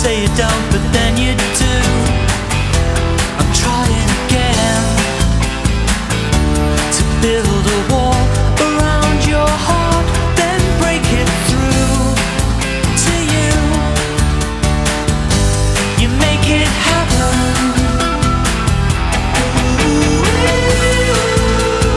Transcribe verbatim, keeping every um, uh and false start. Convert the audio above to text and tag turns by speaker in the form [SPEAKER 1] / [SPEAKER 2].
[SPEAKER 1] say you don't, but then you do. I'm trying